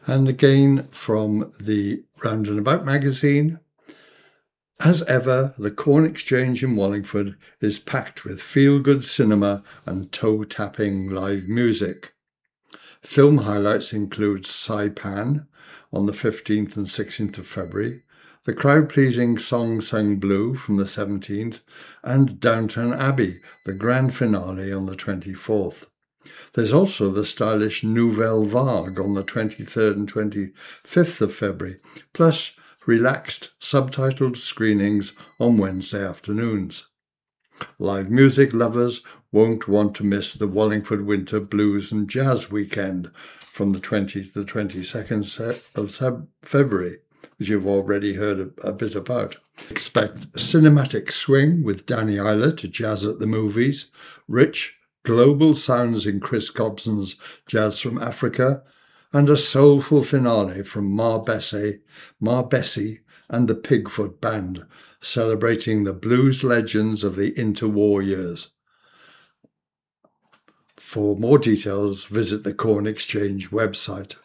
And again from the Round and About magazine. As ever, the Corn Exchange in Wallingford is packed with feel-good cinema and toe-tapping live music. Film highlights include Saipan on the 15th and 16th of February, the crowd-pleasing Song Sung Blue from the 17th, and Downton Abbey, the grand finale on the 24th. There's also the stylish Nouvelle Vague on the 23rd and 25th of February, plus relaxed subtitled screenings on Wednesday afternoons. Live music lovers won't want to miss the Wallingford Winter Blues and Jazz Weekend from the 20th to the 22nd of February, which you've already heard a bit about. Expect cinematic swing with Danny Eilert to Jazz at the Movies, rich global sounds in Chris Gobson's Jazz from Africa, and a soulful finale from Ma Bessie and the Pigfoot Band, celebrating the blues legends of the interwar years. For more details, visit the Corn Exchange website.